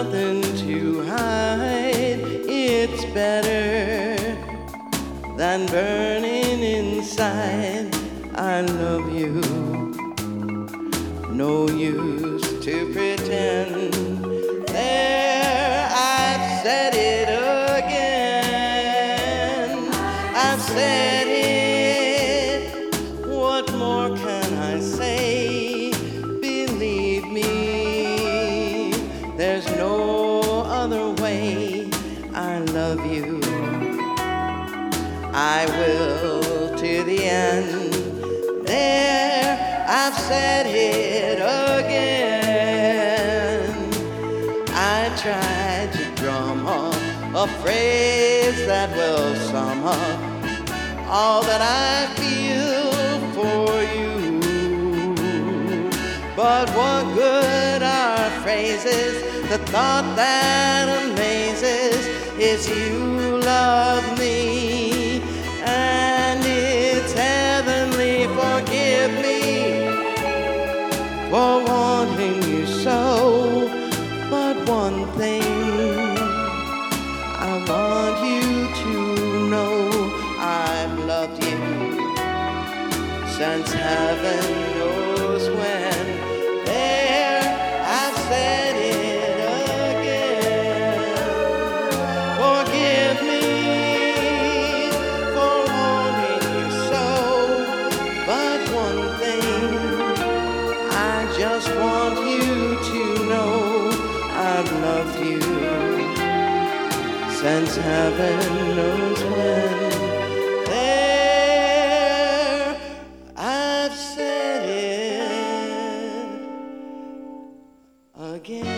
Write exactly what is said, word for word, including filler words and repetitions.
nothing to hide. It's better than burning inside. I love you. No use to pretend. There, I've said it again. I've said it. What more can I say? Believe me, there's no other way. I love you. I will to the end. There, I've said it again. I tried to drum up a phrase that will sum up all that I feel for you. But what good are phrases? The thought that amazes is you love me, and it's heavenly. Forgive me for wanting you so. But one thing I want you to know: I've loved you since heaven knows when. There, I've said it again. Forgive me for wanting you so. But one thing I just want you to know: I've loved you since heaven knows when. There, I've said it again.